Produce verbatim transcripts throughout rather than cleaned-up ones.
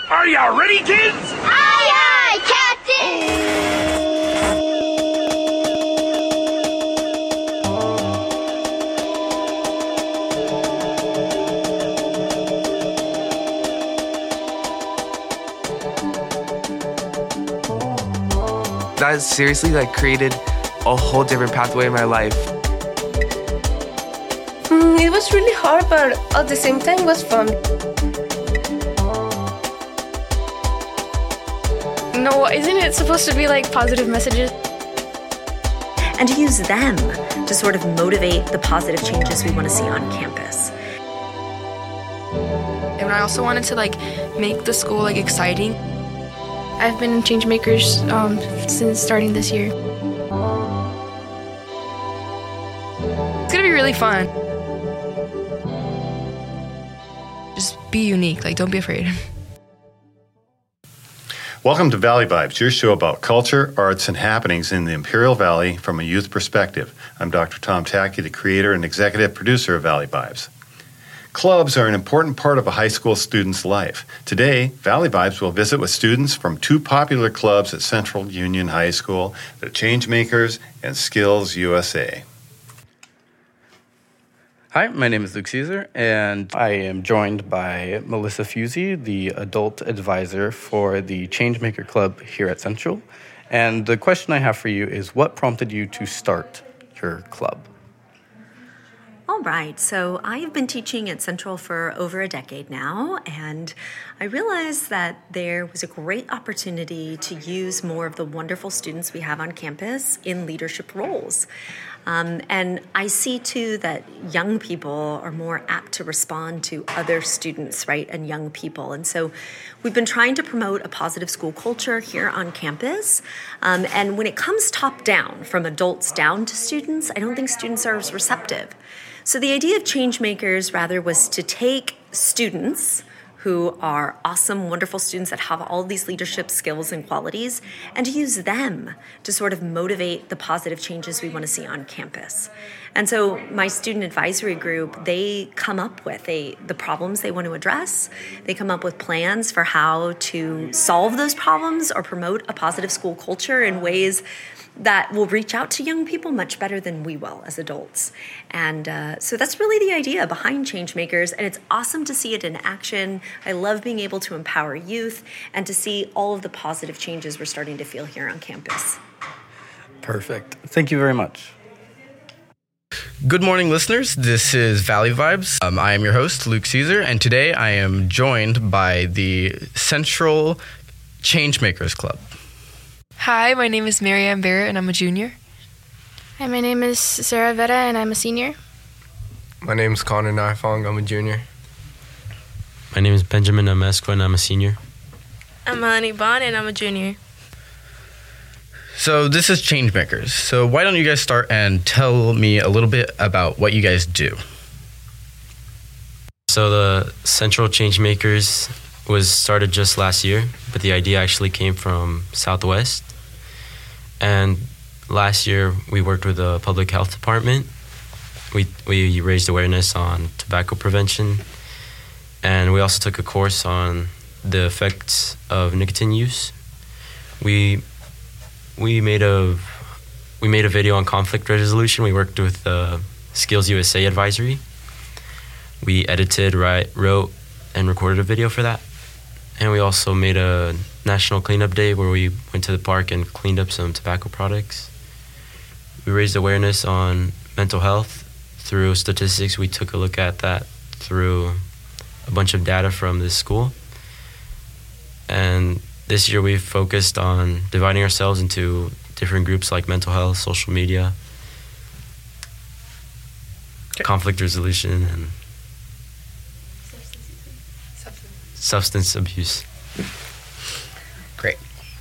Are you ready, kids? Aye, aye, Captain! That seriously like created a whole different pathway in my life. Mm, it was really hard, but at the same time it was fun. No, isn't it supposed to be like positive messages? And to use them to sort of motivate the positive changes we want to see on campus. And I also wanted to like make the school like exciting. I've been in Changemakers um, since starting this year. It's gonna be really fun. Just be unique, like don't be afraid. Welcome to Valley Vibes, your show about culture, arts, and happenings in the Imperial Valley from a youth perspective. I'm Doctor Tom Tackey, the creator and executive producer of Valley Vibes. Clubs are an important part of a high school student's life. Today, Valley Vibes will visit with students from two popular clubs at Central Union High School, the Changemakers and Skills U S A. Hi, my name is Luke Caesar, and I am joined by Melissa Fusey, the adult advisor for the Changemaker Club here at Central. And the question I have for you is, what prompted you to start your club? All right, so I have been teaching at Central for over a decade now, and I realized that there was a great opportunity to use more of the wonderful students we have on campus in leadership roles. Um, and I see, too, that young people are more apt to respond to other students, right, and young people. And so we've been trying to promote a positive school culture here on campus. Um, and when it comes top down, from adults down to students, I don't think students are as receptive. So the idea of Changemakers, rather, was to take students who are awesome, wonderful students that have all these leadership skills and qualities, and to use them to sort of motivate the positive changes we want to see on campus. And so my student advisory group, they come up with a, the problems they want to address. They come up with plans for how to solve those problems or promote a positive school culture in ways that will reach out to young people much better than we will as adults. And uh, so that's really the idea behind Changemakers, and it's awesome to see it in action. I love being able to empower youth and to see all of the positive changes we're starting to feel here on campus. Perfect. Thank you very much. Good morning, listeners. This is Valley Vibes. Um, I am your host, Luke Caesar, and today I am joined by the Central Changemakers Club. Hi, my name is Marianne Barrett and I'm a junior. Hi, my name is Sarah Vetta and I'm a senior. My name is Connor Nifong, I'm a junior. My name is Benjamin Amesqua and I'm a senior. I'm Melanie Bond and I'm a junior. So this is Changemakers. So why don't you guys start and tell me a little bit about what you guys do? So the Central Changemakers was started just last year, but the idea actually came from Southwest. And last year we worked with the public health department. We we raised awareness on tobacco prevention, and we also took a course on the effects of nicotine use. We we made a we made a video on conflict resolution. We worked with the Skills U S A advisory. We edited, write, wrote, and recorded a video for that. And we also made a national cleanup day where we went to the park and cleaned up some tobacco products. We raised awareness on mental health through statistics. We took a look at that through a bunch of data from this school. And this year we've focused on dividing ourselves into different groups like mental health, social media, okay. conflict resolution, and substance abuse. Great.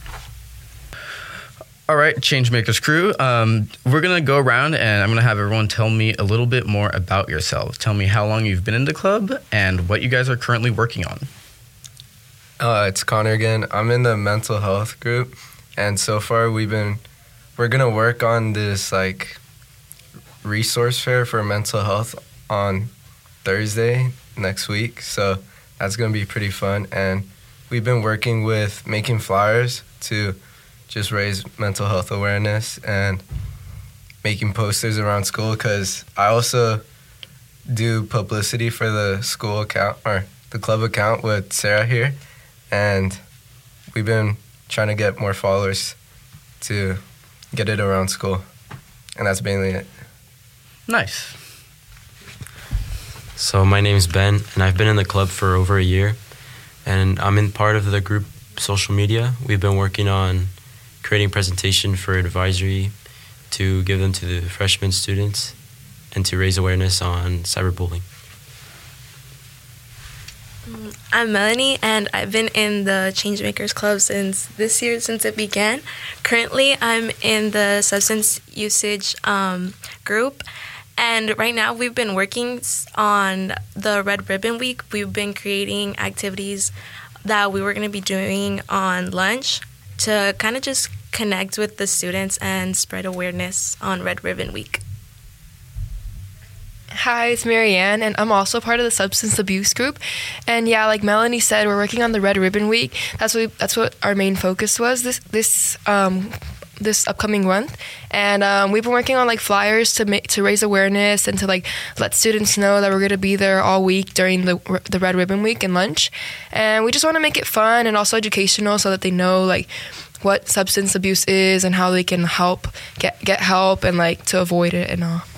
All right, Changemakers crew. Um, we're going to go around and I'm going to have everyone tell me a little bit more about yourselves. Tell me how long you've been in the club and what you guys are currently working on. Uh, it's Connor again. I'm in the mental health group, and so far we've been, we're going to work on this like resource fair for mental health on Thursday next week. So that's going to be pretty fun. And we've been working with making flyers to just raise mental health awareness and making posters around school, because I also do publicity for the school account or the club account with Sarah here, and we've been trying to get more followers to get it around school, and that's mainly it. Nice. So my name's Ben, and I've been in the club for over a year, and I'm in part of the group social media. We've been working on creating presentation for advisory to give them to the freshman students and to raise awareness on cyberbullying. I'm Melanie, and I've been in the Changemakers Club since this year, since it began. Currently, I'm in the substance usage um, group, and right now we've been working on the Red Ribbon Week. We've been creating activities that we were going to be doing on lunch to kind of just connect with the students and spread awareness on Red Ribbon Week. Hi, it's Marianne, and I'm also part of the substance abuse group. And yeah, like Melanie said, we're working on the Red Ribbon Week. That's what we, that's what our main focus was this this um, this upcoming month. And um, we've been working on like flyers to make to raise awareness and to like let students know that we're going to be there all week during the the Red Ribbon Week and lunch. And we just want to make it fun and also educational so that they know like what substance abuse is and how they can help get get help and like to avoid it and all.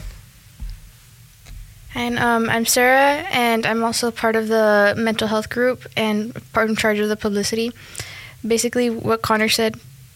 And um, I'm Sarah, and I'm also part of the mental health group and part in charge of the publicity. Basically, what Connor said.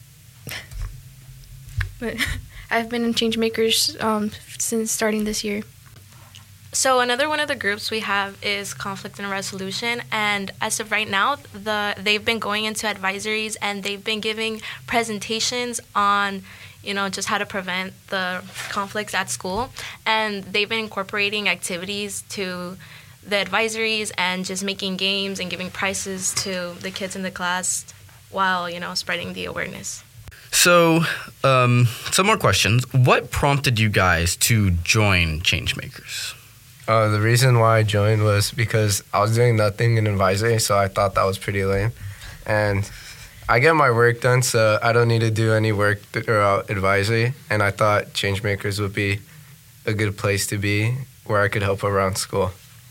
I've been in Changemakers um, since starting this year. So another one of the groups we have is conflict and resolution, and as of right now, the they've been going into advisories and they've been giving presentations on, you know, just how to prevent the conflicts at school, and they've been incorporating activities to the advisories and just making games and giving prizes to the kids in the class while, you know, spreading the awareness. So, um, some more questions. What prompted you guys to join Changemakers? Uh, the reason why I joined was because I was doing nothing in advisory, so I thought that was pretty lame. And I get my work done, so I don't need to do any work throughout advisory. And I thought Changemakers would be a good place to be where I could help around school.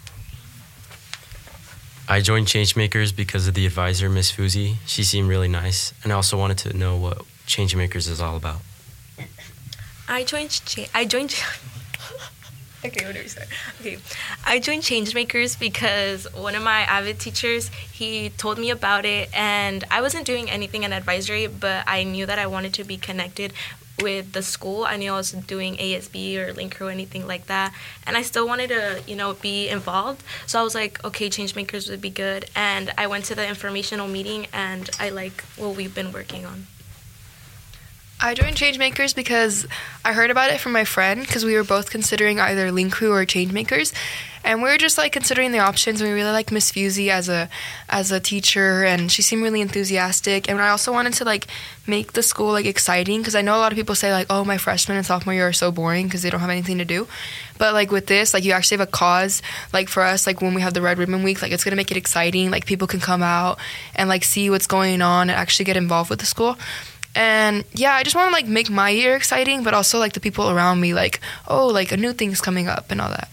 I joined Changemakers because of the advisor, Miss Fuzi. She seemed really nice, and I also wanted to know what Changemakers is all about. I joined. Cha- I joined. Okay, where do we start? Okay, I joined Changemakers because one of my Avid teachers, he told me about it, and I wasn't doing anything in advisory, but I knew that I wanted to be connected with the school. I knew I was doing A S B or Link Crew, anything like that, and I still wanted to, you know, be involved. So I was like, okay, Changemakers would be good, and I went to the informational meeting, and I like what we've been working on. I joined Changemakers because I heard about it from my friend, because we were both considering either Link Crew or Changemakers, and we were just like considering the options. And we really liked Miss Fuzi as a as a teacher, and she seemed really enthusiastic. And I also wanted to like make the school like exciting, because I know a lot of people say like, oh, my freshman and sophomore year are so boring because they don't have anything to do. But like with this, like you actually have a cause. Like for us, like when we have the Red Ribbon Week, like it's gonna make it exciting. Like people can come out and like see what's going on and actually get involved with the school. And yeah, I just want to like make my year exciting, but also like the people around me, like, oh, like a new thing's coming up and all that.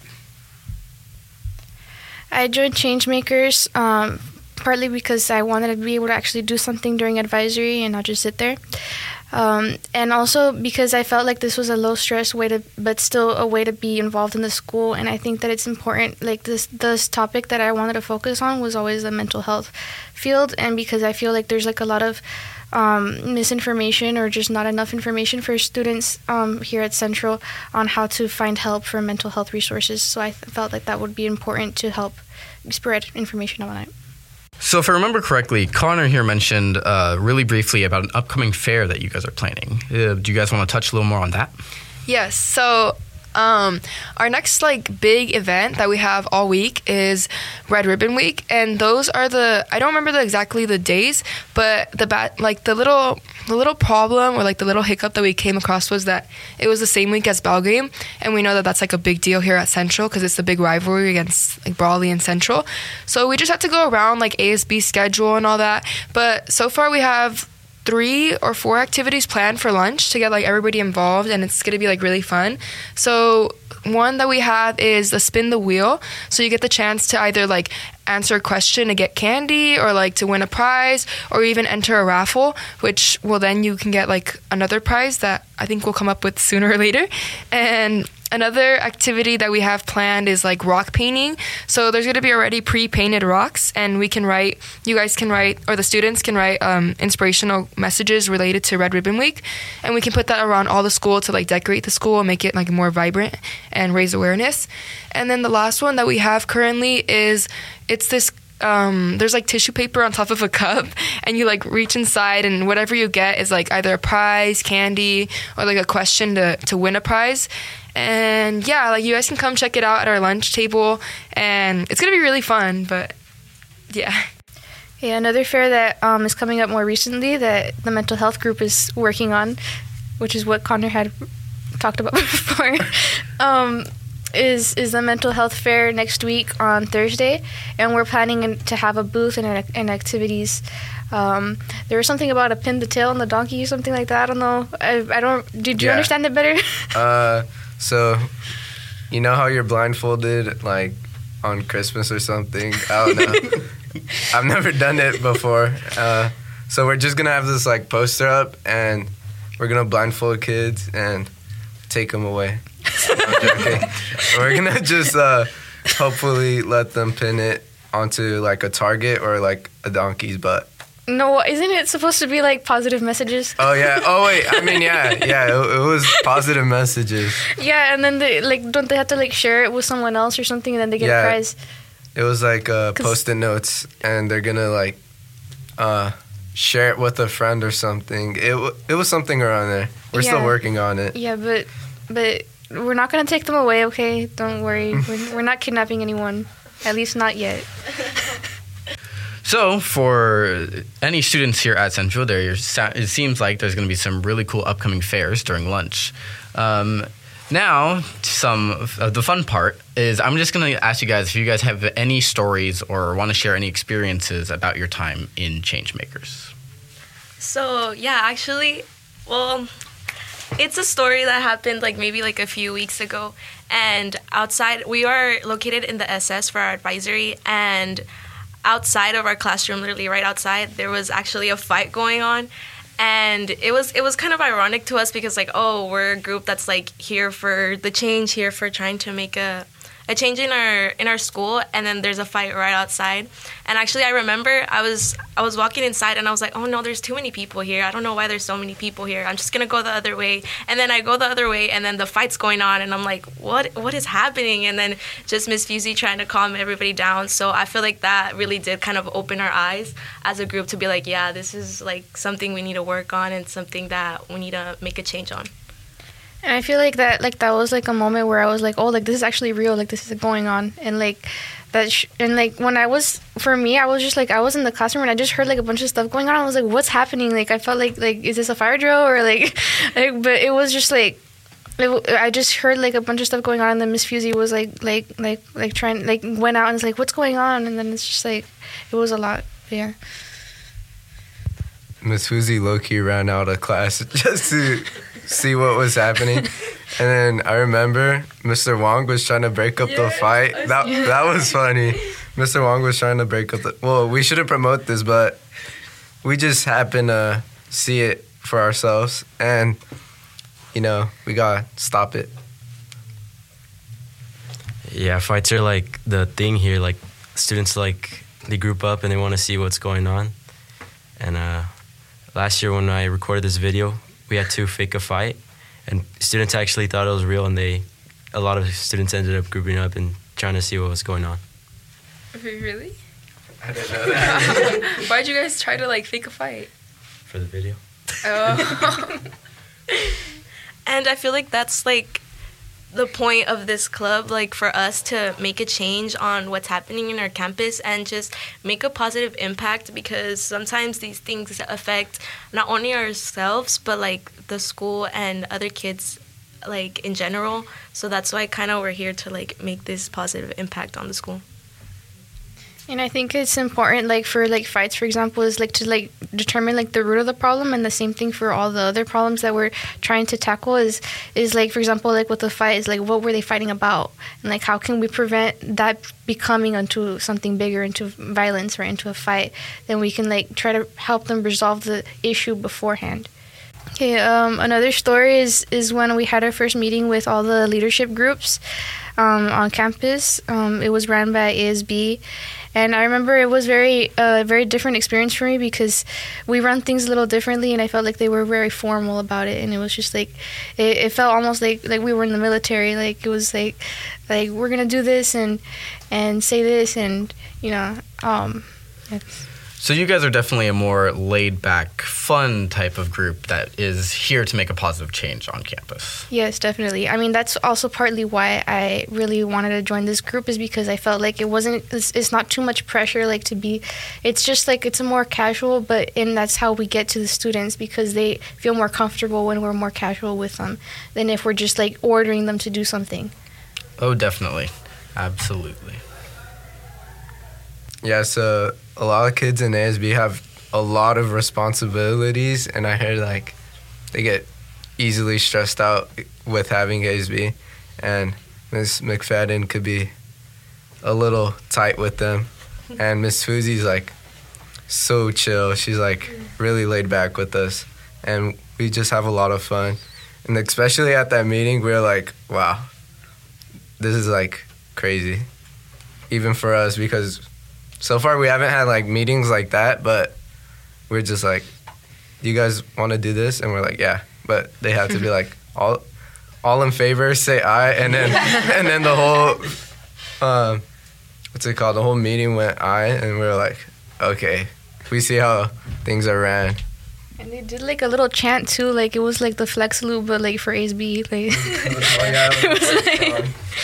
I joined Changemakers um, partly because I wanted to be able to actually do something during advisory and not just sit there. Um, and also because I felt like this was a low-stress way to, but still a way to be involved in the school. And I think that it's important, like this, this topic that I wanted to focus on was always the mental health field. And because I feel like there's like a lot of um, misinformation or just not enough information for students um, here at Central on how to find help for mental health resources. So I th- felt like that would be important to help spread information on it. So if I remember correctly, Connor here mentioned uh, really briefly about an upcoming fair that you guys are planning. Uh, do you guys want to touch a little more on that? Yes, so Um, our next like big event that we have all week is Red Ribbon Week, and those are the I don't remember the, exactly the days, but the bat like the little the little problem or like the little hiccup that we came across was that it was the same week as Bell Game, and we know that that's like a big deal here at Central because it's a big rivalry against like Brawley and Central. So we just had to go around like A S B schedule and all that. But so far we have three or four activities planned for lunch to get like everybody involved, and it's gonna be like really fun. So one that we have is the spin the wheel, so you get the chance to either like answer a question to get candy or like to win a prize or even enter a raffle, which well then you can get like another prize that I think we'll come up with sooner or later. And another activity that we have planned is like rock painting. So there's going to be already pre-painted rocks, and we can write, you guys can write, or the students can write um, inspirational messages related to Red Ribbon Week, and we can put that around all the school to like decorate the school and make it like more vibrant and raise awareness. And then the last one that we have currently is, it's this Um, there's like tissue paper on top of a cup, and you like reach inside, and whatever you get is like either a prize, candy, or like a question to, to win a prize. And yeah, like you guys can come check it out at our lunch table, and it's gonna be really fun. But yeah. Yeah, another fair that um, is coming up more recently that the mental health group is working on, which is what Connor had talked about before, um, is is the mental health fair next week on Thursday, and we're planning to have a booth and, and activities. Um, there was something about a pin the tail on the donkey or something like that. I don't know. I, I don't. Did you Yeah. understand it better? uh, so you know how you're blindfolded like on Christmas or something? I don't know. I've never done it before. Uh, so we're just gonna have this like poster up, and we're gonna blindfold kids and take them away. I'm joking. We're gonna just uh, hopefully let them pin it onto like a target or like a donkey's butt. No, isn't it supposed to be like positive messages? Oh yeah. Oh wait. I mean yeah, yeah. It, it was positive messages. Yeah, and then they like don't they have to like share it with someone else or something, and then they get Yeah. a prize? It was like uh, post-it notes, and they're gonna like uh, share it with a friend or something. It w- it was something around there. We're Yeah. still working on it. Yeah, but but we're not gonna take them away. Okay, don't worry. we're, we're not kidnapping anyone. At least not yet. So, for any students here at Central, there it seems like there's going to be some really cool upcoming fairs during lunch. Um, now, some of the fun part is I'm just going to ask you guys if you guys have any stories or want to share any experiences about your time in Changemakers. So, yeah, actually, well, it's a story that happened like maybe like a few weeks ago. And outside, we are located in the S S for our advisory, and outside of our classroom, literally right outside, there was actually a fight going on. And it was it was kind of ironic to us because, like, oh, we're a group that's, like, here for the change, here for trying to make a, a change in our in our school, and then there's a fight right outside. And actually, I remember I was I was walking inside, and I was like, oh, no, there's too many people here. I don't know why there's so many people here. I'm just going to go the other way. And then I go the other way, and then the fight's going on, and I'm like, what what is happening? And then just Miss Fusey trying to calm everybody down. So I feel like that really did kind of open our eyes as a group to be like, yeah, this is like something we need to work on and something that we need to make a change on. And I feel like that like that was like a moment where I was like, oh, like this is actually real. Like this is going on, and like that. Sh- and like when I was for me, I was just like I was in the classroom and I just heard like a bunch of stuff going on. I was like, what's happening? Like I felt like like is this a fire drill or like, like but it was just like. It, I just heard like a bunch of stuff going on, and then Miss Fusey was like, like, like, like trying, like, went out and was like, "What's going on?" And then it's just like, it was a lot. Yeah. Miss Fusey low-key ran out of class just to see what was happening, and then I remember Mister Wong was trying to break up yeah, the fight. That yeah. that was funny. Mister Wong was trying to break up the. Well, we shouldn't promote this, but we just happened to see it for ourselves, and. You know, we gotta stop it. Yeah, fights are like the thing here. Like students, like they group up and they want to see what's going on. And uh, last year when I recorded this video, we had to fake a fight, and students actually thought it was real, and they, a lot of students ended up grouping up and trying to see what was going on. Really? I didn't know that. Why'd you guys try to like fake a fight? For the video. Oh. And I feel like that's like the point of this club, like for us to make a change on what's happening in our campus and just make a positive impact, because sometimes these things affect not only ourselves but like the school and other kids like in general. So that's why kind of we're here to like make this positive impact on the school. And I think it's important, like for like fights, for example, is like to like determine like the root of the problem, and the same thing for all the other problems that we're trying to tackle is is like, for example, like with the fight is like what were they fighting about, and like how can we prevent that becoming into something bigger, into violence or into a fight. Then we can like try to help them resolve the issue beforehand. Okay, um, another story is is when we had our first meeting with all the leadership groups um, on campus. Um, it was ran by A S B. And I remember it was very, a uh, very different experience for me, because we run things a little differently, and I felt like they were very formal about it, and it was just like, it, it felt almost like like we were in the military. Like it was like, like we're gonna do this and and say this, and you know, um. It's, So you guys are definitely a more laid-back, fun type of group that is here to make a positive change on campus. Yes, definitely. I mean, that's also partly why I really wanted to join this group, is because I felt like it wasn't, it's, it's not too much pressure, like to be, it's just like, it's a more casual, but, and that's how we get to the students, because they feel more comfortable when we're more casual with them than if we're just like ordering them to do something. Oh, definitely. Absolutely. Yeah, so a lot of kids in A S B have a lot of responsibilities, and I heard like they get easily stressed out with having A S B, and Miss McFadden could be a little tight with them, and Miss Fuzi's like so chill. She's like really laid back with us, and we just have a lot of fun. And especially at that meeting, we were like, wow, this is like crazy, even for us, because so far we haven't had like meetings like that, but we're just like, do you guys want to do this? And we're like, yeah. But they had to be like, all all in favor, say aye. And then and then the whole, um, what's it called? The whole meeting went aye, and we were like, okay, we see how things are ran. And they did like a little chant too, like it was like the flex loop, but like for A S B. Like, it was like,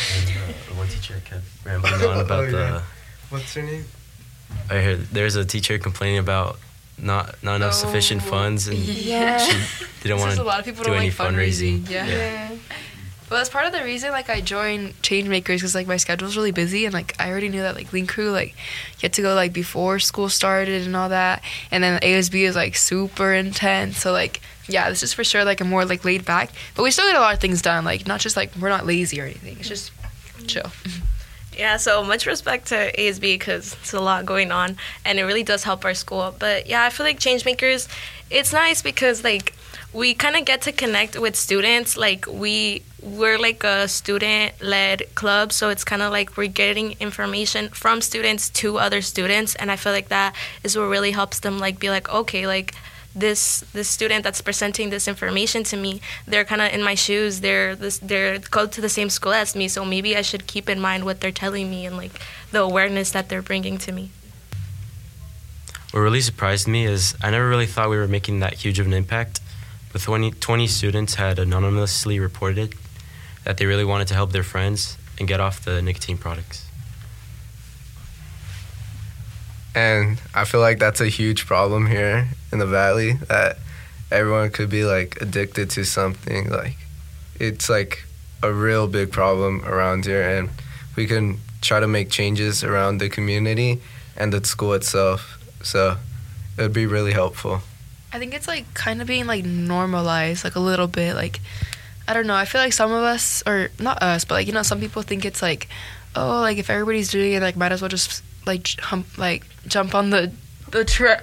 one teacher kept rambling on about oh, the. Yeah. What's her name? I heard there's a teacher complaining about not not enough Oh, sufficient funds, and yeah. she didn't want a to lot of people do don't any like fundraising. fundraising. Yeah. yeah. yeah. Well, that's part of the reason like I joined Changemakers, because like my schedule's really busy, and like I already knew that like Link Crew, like you had to go like before school started and all that, and then A S B is like super intense. So like yeah, this is for sure like a more like laid back, but we still get a lot of things done. Like not just like we're not lazy or anything. It's just chill. Yeah, so much respect to A S B, because it's a lot going on, and it really does help our school. But yeah, I feel like Changemakers, it's nice because like we kind of get to connect with students. Like we we're like a student-led club, so it's kind of like we're getting information from students to other students, and I feel like that is what really helps them like be like, okay, like this this student that's presenting this information to me, they're kind of in my shoes, they're this they're go to the same school as me, so maybe I should keep in mind what they're telling me and like the awareness that they're bringing to me. What really surprised me is I never really thought we were making that huge of an impact, but twenty, twenty students had anonymously reported that they really wanted to help their friends and get off the nicotine products. And I feel like that's a huge problem here in the Valley, that everyone could be like addicted to something. Like it's like a real big problem around here, and we can try to make changes around the community and the school itself. So it would be really helpful. I think it's like kind of being like normalized like a little bit. Like I don't know, I feel like some of us, or not us, but like you know some people think it's like, oh, like if everybody's doing it, like might as well just like jump, like jump on the the track.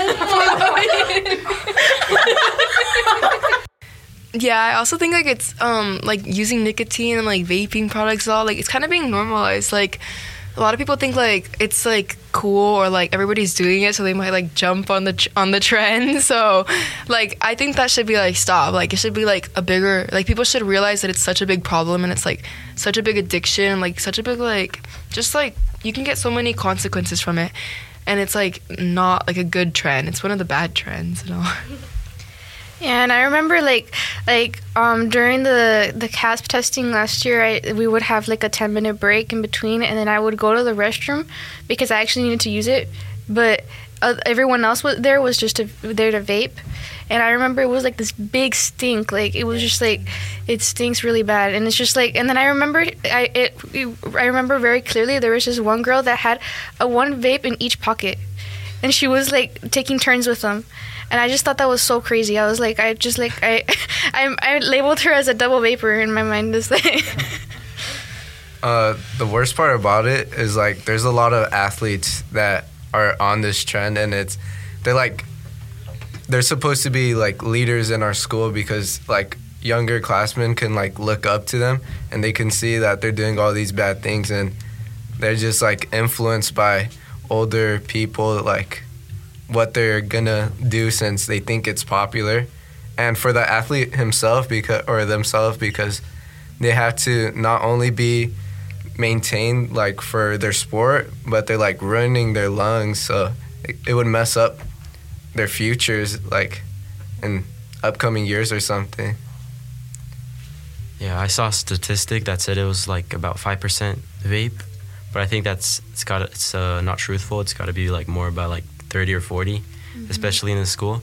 Yeah, I also think like it's um like using nicotine and like vaping products all like it's kind of being normalized. Like a lot of people think like it's like cool, or like everybody's doing it, so they might like jump on the on the trend. So like I think that should be like stop. Like it should be like a bigger, like people should realize that it's such a big problem, and it's like such a big addiction, like such a big like just like you can get so many consequences from it, and it's like not like a good trend. It's one of the bad trends, you know. And I remember like like um during the the C A S P testing last year, I we would have like a ten minute break in between, and then I would go to the restroom because I actually needed to use it, but uh, everyone else was there was just to, there to vape. And I remember it was like this big stink, like it was just like it stinks really bad, and it's just like. And then I remember I it, I remember very clearly there was this one girl that had a one vape in each pocket, and she was like taking turns with them. And I just thought that was so crazy. I was like, I just like, I I, I labeled her as a double vapor in my mind. This thing. Uh, the worst part about it is like there's a lot of athletes that are on this trend, and it's they're like they're supposed to be like leaders in our school because like younger classmen can like look up to them and they can see that they're doing all these bad things, and they're just like influenced by older people like what they're gonna do since they think it's popular. And for the athlete himself because or themselves, because they have to not only be maintained like for their sport, but they're like ruining their lungs, so it, it would mess up their futures like in upcoming years or something. Yeah, I saw a statistic that said it was like about five percent vape, but I think that's it's got it's uh, not truthful. It's got to be like more about like thirty or forty, mm-hmm. especially in the school.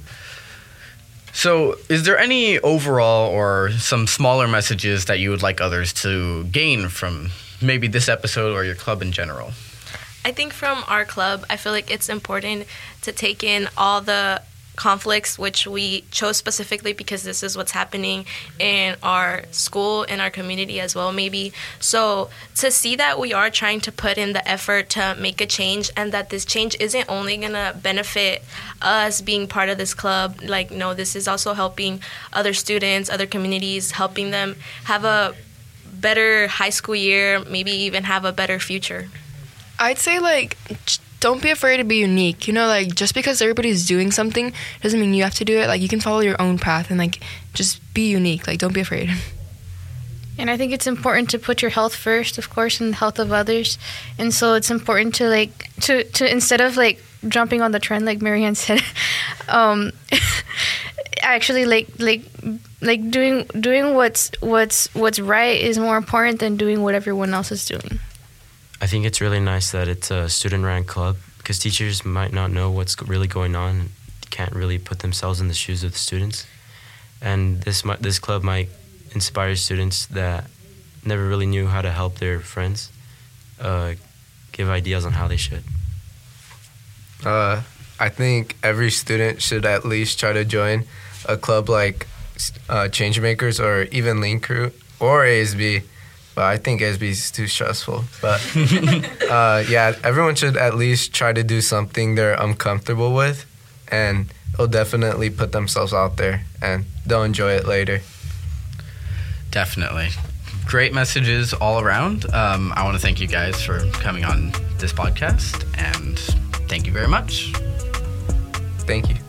So, is there any overall or some smaller messages that you would like others to gain from maybe this episode or your club in general? I think from our club, I feel like it's important to take in all the conflicts, which we chose specifically because this is what's happening in our school, in our community as well, maybe. So to see that we are trying to put in the effort to make a change, and that this change isn't only going to benefit us being part of this club. Like, no, this is also helping other students, other communities, helping them have a better high school year, maybe even have a better future. I'd say, like, don't be afraid to be unique. You know, like, just because everybody's doing something doesn't mean you have to do it. Like, you can follow your own path and, like, just be unique. Like, don't be afraid. And I think it's important to put your health first, of course, and the health of others. And so it's important to, like, to, to instead of, like, jumping on the trend, like Marianne said, um, actually, like, like, like doing doing what's what's what's right is more important than doing what everyone else is doing. I think it's really nice that it's a student-run club because teachers might not know what's really going on, can't really put themselves in the shoes of the students. And this this club might inspire students that never really knew how to help their friends, uh, give ideas on how they should. Uh, I think every student should at least try to join a club like uh, Changemakers or even Lean Crew or A S B. But I think A S B is too stressful. But uh, yeah, everyone should at least try to do something they're uncomfortable with, and they'll definitely put themselves out there, and they'll enjoy it later. Definitely. Great messages all around. Um, I want to thank you guys for coming on this podcast, and thank you very much. Thank you.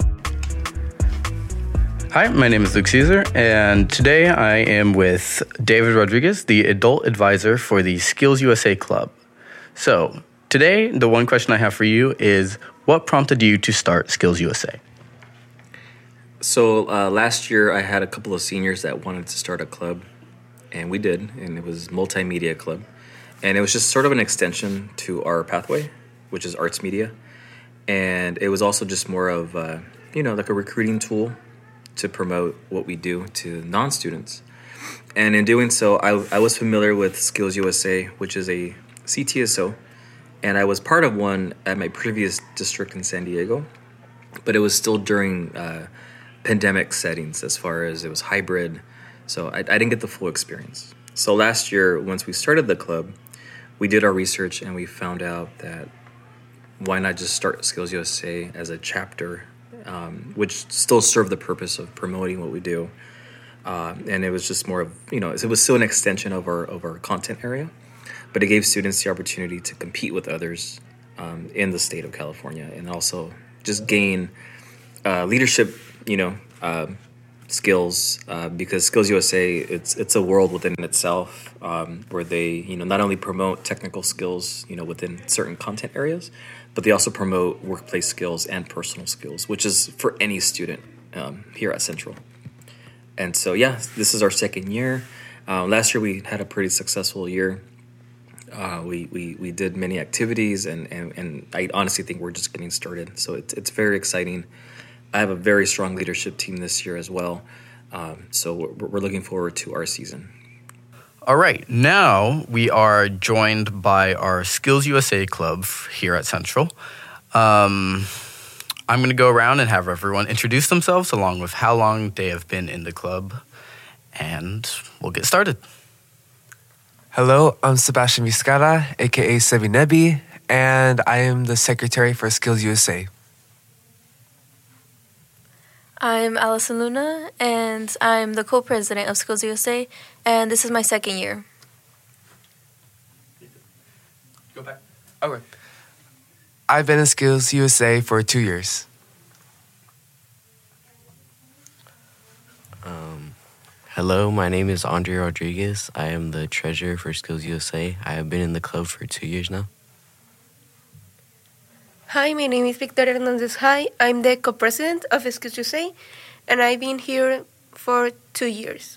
Hi, my name is Luke Caesar, and today I am with David Rodriguez, the adult advisor for the Skills U S A Club. So, today, the one question I have for you is, what prompted you to start Skills U S A? So, uh, last year I had a couple of seniors that wanted to start a club, and we did, and it was Multimedia Club. And it was just sort of an extension to our pathway, which is arts media. And it was also just more of, uh, you know, like a recruiting tool to promote what we do to non-students. And in doing so, I, I was familiar with Skills U S A, which is a C T S O, and I was part of one at my previous district in San Diego, but it was still during uh, pandemic settings as far as it was hybrid, so I, I didn't get the full experience. So last year, once we started the club, we did our research and we found out that why not just start Skills U S A as a chapter, Um, which still served the purpose of promoting what we do, uh, and it was just more of, you know, it was still an extension of our of our content area, but it gave students the opportunity to compete with others um, in the state of California, and also just gain uh, leadership, you know, uh, skills, uh, because Skills U S A, it's it's a world within itself, um, where they, you know, not only promote technical skills, you know, within certain content areas, but they also promote workplace skills and personal skills, which is for any student um, here at Central. and so, yeah, this is our second year. Uh, last year we had a pretty successful year. Uh, we, we, we did many activities, and, and, and I honestly think we're just getting started. So it's, it's very exciting. I have a very strong leadership team this year as well. Um, so we're, we're looking forward to our season. All right, now we are joined by our Skills U S A Club here at Central. Um, I'm going to go around and have everyone introduce themselves along with how long they have been in the club, and we'll get started. Hello, I'm Sebastian Vizcarra, a k a. Sebinebi, and I am the secretary for Skills U S A. I'm Allison Luna, and I'm the co-president of Skills U S A, and this is my second year. Go back. Okay. I've been in Skills U S A for two years. Um, hello, my name is Andre Rodriguez. I am the treasurer for Skills U S A. I have been in the club for two years now. Hi, my name is Victoria Hernandez. Hi, I'm the co-president of Skills U S A, and I've been here for two years.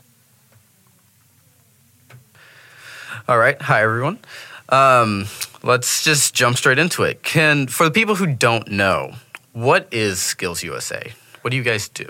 All right, hi everyone. Um, let's just jump straight into it. Can for the people who don't know, what is Skills U S A? What do you guys do?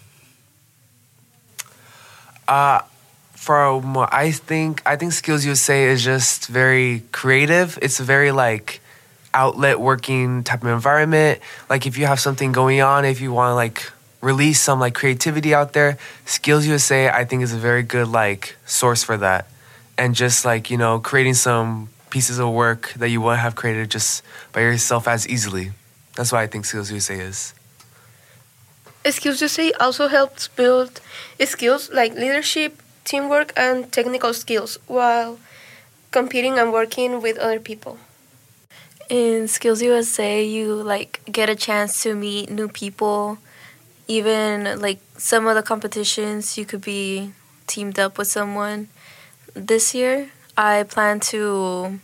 Uh, from what I think, I think Skills U S A is just very creative. It's a very like outlet working type of environment. Like if you have something going on, if you want to like release some like creativity out there, Skills U S A I think is a very good like source for that. And just like, you know, creating some pieces of work that you wouldn't have created just by yourself as easily. That's why I think Skills U S A is. Skills U S A also helps build skills like leadership, teamwork, and technical skills while competing and working with other people. In Skills U S A, you like get a chance to meet new people. Even like some of the competitions, you could be teamed up with someone. This year, I plan to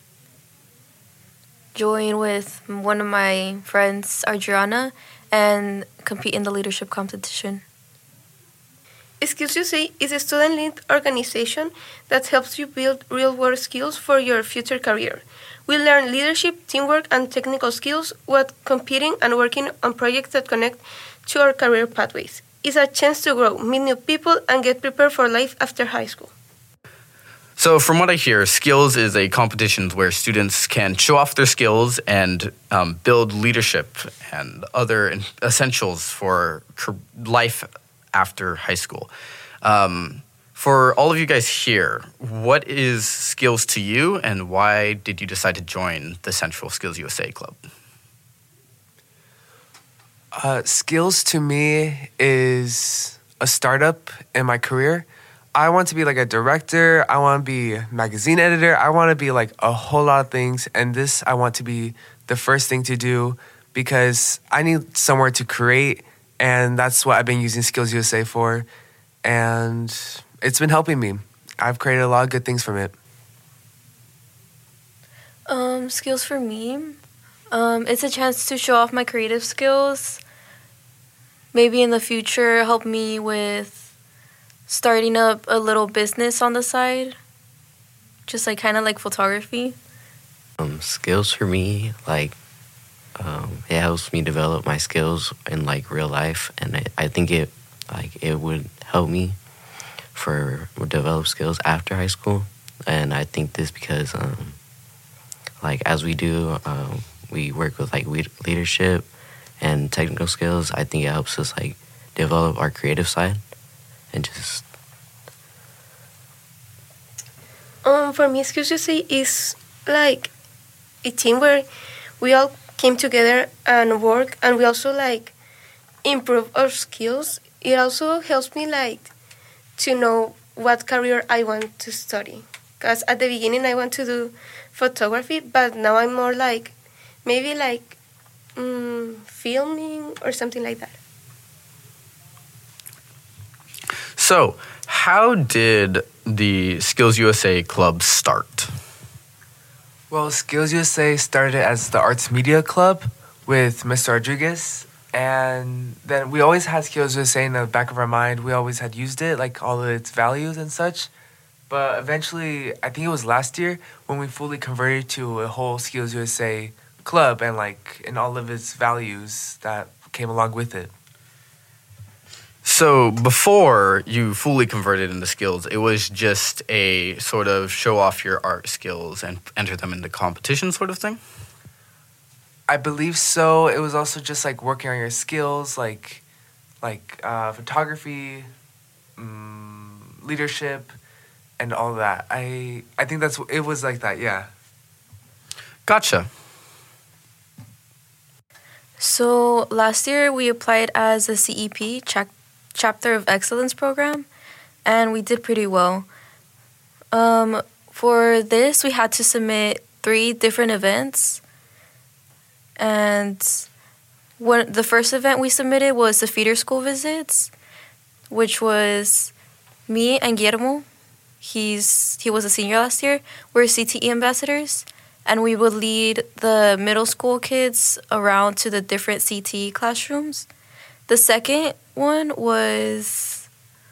join with one of my friends, Adriana, and compete in the leadership competition. Skills U S A is a student-led organization that helps you build real-world skills for your future career. We learn leadership, teamwork, and technical skills while competing and working on projects that connect to our career pathways. It's a chance to grow, meet new people, and get prepared for life after high school. So from what I hear, Skills is a competition where students can show off their skills and um, build leadership and other essentials for life after high school. Um, for all of you guys here, what is Skills to you, and why did you decide to join the Central Skills U S A Club? Uh, Skills to me is a startup in my career. I want to be like a director. I want to be a magazine editor. I want to be like a whole lot of things. And this, I want to be the first thing to do because I need somewhere to create. And that's what I've been using Skills U S A for. And it's been helping me. I've created a lot of good things from it. Um, skills for me, um, it's a chance to show off my creative skills. Maybe in the future help me with starting up a little business on the side, just like kind of like photography. Um, skills for me, like um, it helps me develop my skills in like real life, and I, I think it like it would help me for develop skills after high school. And I think this because um, like as we do, um, we work with like leadership and technical skills. I think it helps us like develop our creative side. And just um for me, Skills U S A is like a team where we all came together and work, and we also like improve our skills. It also helps me like to know what career I want to study. Because at the beginning I want to do photography, but now I'm more like maybe like um, filming or something like that. So, how did the Skills U S A Club start? Well, Skills U S A started as the Arts Media Club with Mister Rodriguez. And then we always had Skills U S A in the back of our mind. We always had used it, like all of its values and such. But eventually, I think it was last year when we fully converted to a whole Skills U S A club and like and all of its values that came along with it. So before you fully converted into skills, it was just a sort of show off your art skills and enter them into competition sort of thing? I believe so. It was also just like working on your skills, like like uh, photography, um, leadership, and all that. I I think that's it was like that. Yeah. Gotcha. So last year we applied as a C E P, cha- Chapter of Excellence program, and we did pretty well. Um, for this, we had to submit three different events. And when the first event we submitted was the feeder school visits, which was me and Guillermo. He's he was a senior last year. We're C T E ambassadors, and we would lead the middle school kids around to the different C T E classrooms. The second one was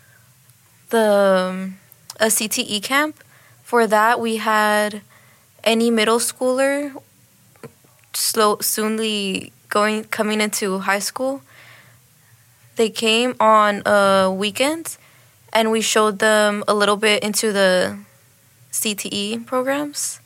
the um, a C T E camp. For that, we had any middle schooler slow soonly going coming into high school. They came on a weekend, and we showed them a little bit into the C T E programs.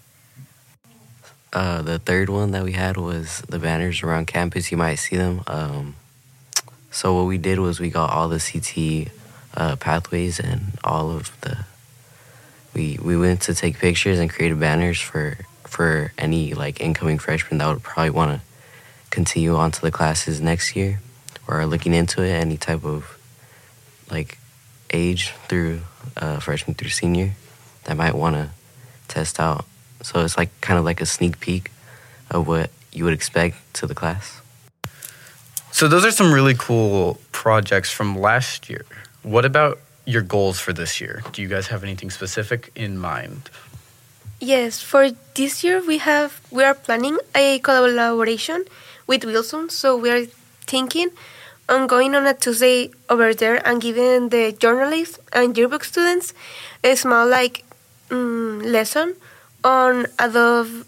Uh, the third one that we had was the banners around campus. You might see them. Um, so what we did was we got all the C T uh, pathways and all of the. We we went to take pictures and created banners for for any like incoming freshmen that would probably want to continue on to the classes next year or are looking into it. Any type of like age through uh, freshman through senior that might want to test out. So it's like kind of like a sneak peek of what you would expect to the class. So those are some really cool projects from last year. What about your goals for this year? Do you guys have anything specific in mind? Yes, for this year we have we are planning a collaboration with Wilson. So we are thinking on going on a Tuesday over there and giving the journalists and yearbook students a small like um, lesson on Adobe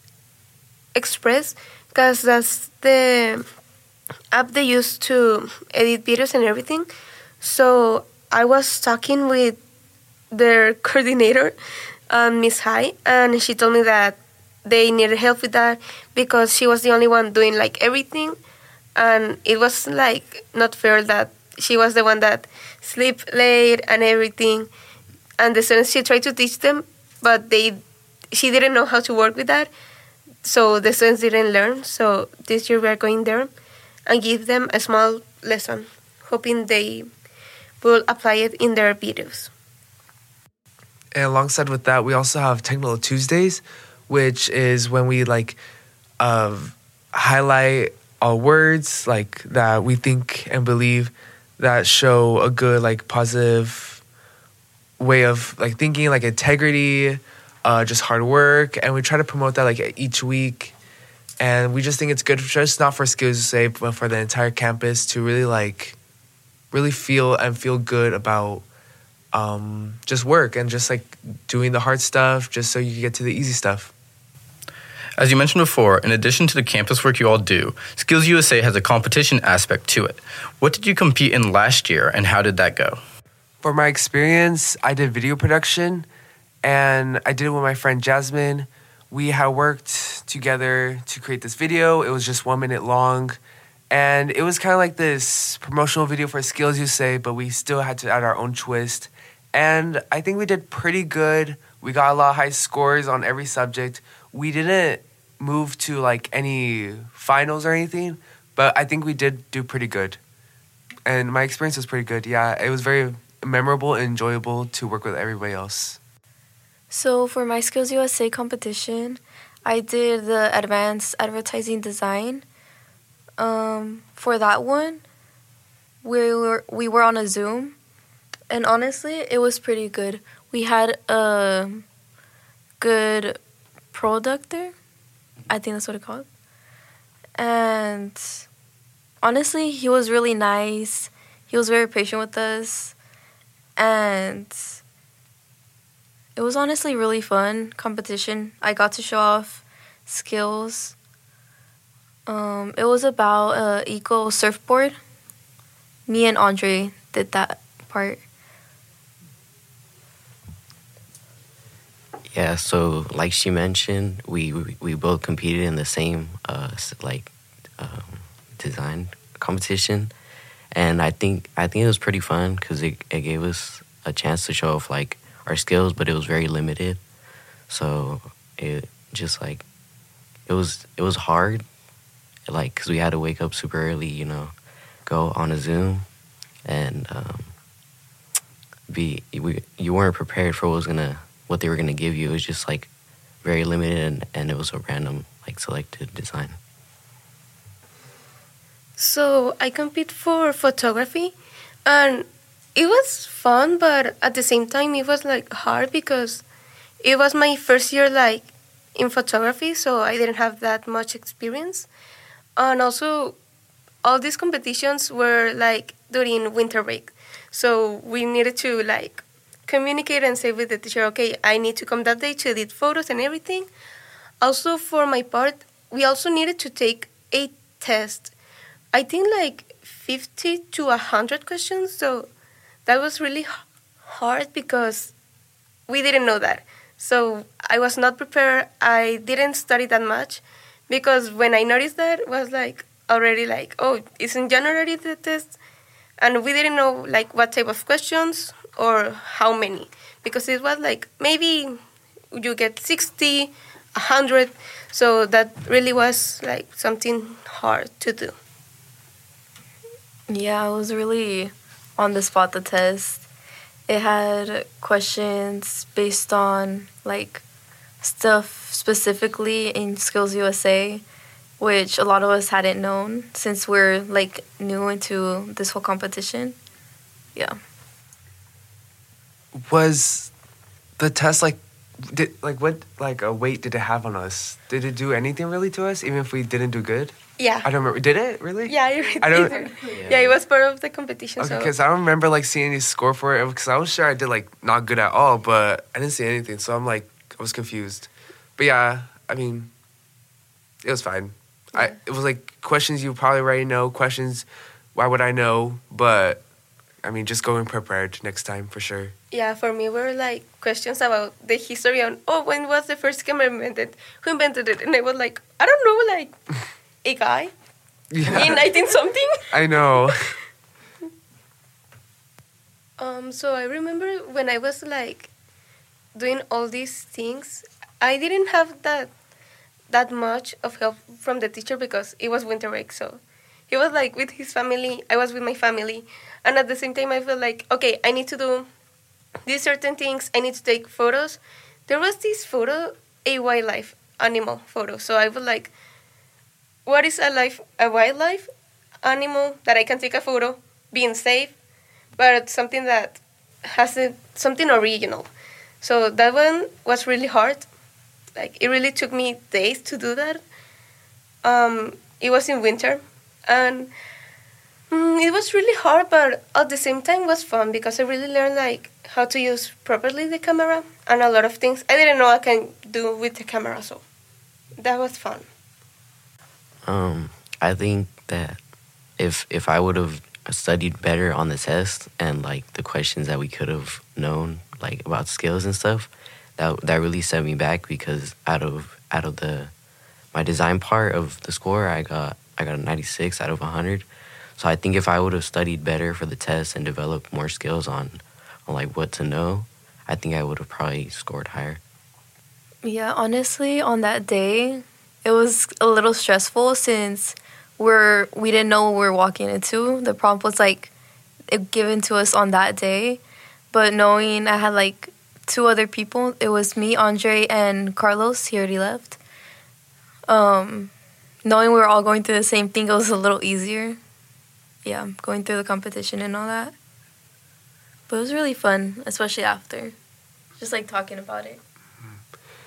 Express, because that's the app they use to edit videos and everything. So I was talking with their coordinator, um, Miss Hai, and she told me that they needed help with that because she was the only one doing like everything, and it was like not fair that she was the one that sleep late and everything, and the students she tried to teach them, but they she didn't know how to work with that, so the students didn't learn. So this year we are going there and give them a small lesson, hoping they will apply it in their videos. And alongside with that, we also have Technical Tuesdays, which is when we like uh, highlight our words like that we think and believe that show a good like positive way of like thinking, like integrity, uh, just hard work, and we try to promote that like each week. And we just think it's good, just not for Skills U S A, but for the entire campus to really like really feel and feel good about um, just work and just like doing the hard stuff just so you can get to the easy stuff. As you mentioned before, in addition to the campus work you all do, Skills U S A has a competition aspect to it. What did you compete in last year, and how did that go? For my experience, I did video production, and I did it with my friend Jasmine. We had worked together to create this video. It was just one minute long, and it was kind of like this promotional video for Skills U S A, but we still had to add our own twist. And I think we did pretty good. We got a lot of high scores on every subject. We didn't move to like any finals or anything, but I think we did do pretty good. And my experience was pretty good. Yeah, it was very memorable and enjoyable to work with everybody else. So for my Skills U S A competition, I did the advanced advertising design. Um, for that one, we were we were on a Zoom, and honestly, it was pretty good. We had a good product there. I think that's what it's called. And honestly, he was really nice. He was very patient with us. And it was honestly really fun competition. I got to show off skills. Um, it was about a eco surfboard. Me and Andre did that part. Yeah, so like she mentioned, we we, we both competed in the same uh, s- like um, design competition, and I think I think it was pretty fun because it, it gave us a chance to show off like our skills, but it was very limited. So it just like it was it was hard, like because we had to wake up super early, you know, go on a Zoom, and um, be we you weren't prepared for what was gonna what they were gonna give you. It was just like very limited, and, and it was a random like selected design. So I compete for photography, and it was fun, but at the same time it was like hard because it was my first year like in photography, so I didn't have that much experience. And also all these competitions were like during winter break. So we needed to like communicate and say with the teacher, okay, I need to come that day to edit photos and everything. Also for my part, we also needed to take a test. I think like fifty to one hundred questions, so that was really h- hard because we didn't know that. So I was not prepared. I didn't study that much because when I noticed that, it was like already like, oh, it's in January the test, and we didn't know like what type of questions or how many, because it was like maybe you get sixty, one hundred, so that really was like something hard to do. Yeah, it was really on the spot, the test. It had questions based on like stuff specifically in Skills U S A, which a lot of us hadn't known since we're like new into this whole competition. Yeah. Was the test like did like what like a weight did it have on us? Did it do anything really to us, even if we didn't do good? Yeah. I don't remember. Did it really? Yeah, I, really I don't. did. Yeah, it was part of the competition. Okay, so because I don't remember like seeing any score for it. Because I was sure I did like not good at all, but I didn't see anything. So I'm like I was confused. But yeah, I mean, it was fine. I it was like questions you probably already know. Questions, why would I know? But I mean, just going prepared next time for sure. yeah, for me were like questions about the history on, oh, when was the first camera invented? Who invented it? And I was like, I don't know, like a guy Yeah. in nineteen something. I know. Um, so I remember when I was like doing all these things, I didn't have that that much of help from the teacher because it was winter break. So he was like with his family, I was with my family, and at the same time I felt like, okay, I need to do these certain things. I need to take photos. There was this photo, a wildlife animal photo. So I was like, what is a life, a wildlife animal that I can take a photo, being safe, but something that has a, something original. So that one was really hard. Like it really took me days to do that. Um, it was in winter, and mm, it was really hard, but at the same time was fun because I really learned like how to use properly the camera and a lot of things I didn't know I can do with the camera. So that was fun. Um, I think that if if I would have studied better on the test and like the questions that we could have known like about skills and stuff, that that really set me back because out of out of the my design part of the score, I got I got a ninety-six out of one hundred. So I think if I would have studied better for the test and developed more skills on on like what to know, I think I would have probably scored higher. Yeah, honestly, on that day, it was a little stressful since we're we didn't know what we were walking into. The prompt was like it given to us on that day, but knowing I had like two other people, it was me, Andre, and Carlos. He already left. Um, knowing we were all going through the same thing, it was a little easier. Yeah, going through the competition and all that. But it was really fun, especially after, just like talking about it.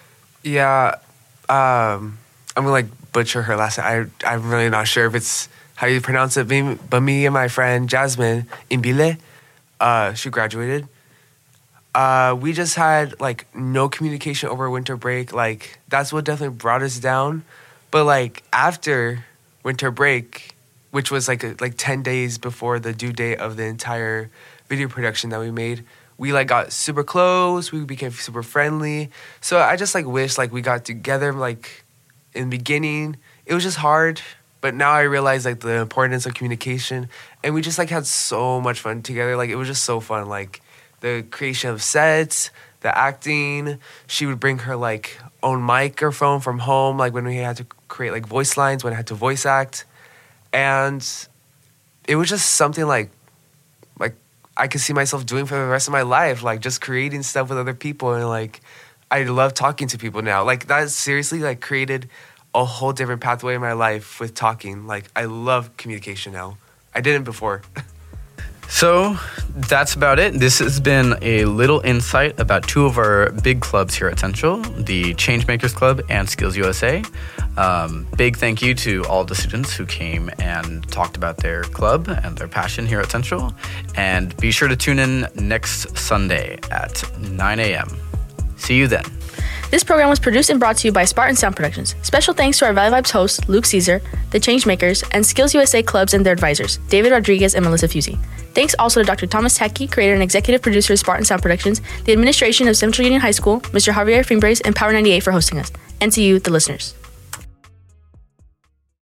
Yeah, um, I'm gonna like butcher her last name. I I'm really not sure if it's how you pronounce it. But me and my friend Jasmine Imbile, uh, she graduated. Uh, we just had like no communication over winter break. Like that's what definitely brought us down. But like after winter break, which was like a, like ten days before the due date of the entire video production that we made, we like got super close. We became super friendly. So I just like wish like we got together like in the beginning. It was just hard, but now I realize like the importance of communication, and we just like had so much fun together. Like it was just so fun. Like the creation of sets, the acting. She would bring her like own microphone from home, like when we had to create like voice lines, when I had to voice act, and it was just something like like I could see myself doing for the rest of my life, like just creating stuff with other people. And like I love talking to people now. Like that seriously like created a whole different pathway in my life with talking. Like I love communication now. I didn't before. So that's about it. This has been a little insight about two of our big clubs here at Central, the Changemakers Club and Skills U S A. Um, big thank you to all the students who came and talked about their club and their passion here at Central. And be sure to tune in next Sunday at nine a.m. See you then. This program was produced and brought to you by Spartan Sound Productions. Special thanks to our Valley Vibes hosts, Luke Caesar, the Changemakers, and Skills U S A clubs and their advisors, David Rodriguez and Melissa Fusey. Thanks also to Doctor Thomas Tacky, creator and executive producer of Spartan Sound Productions, the administration of Central Union High School, Mister Javier Fimbres, and Power ninety-eight for hosting us, and to you, the listeners.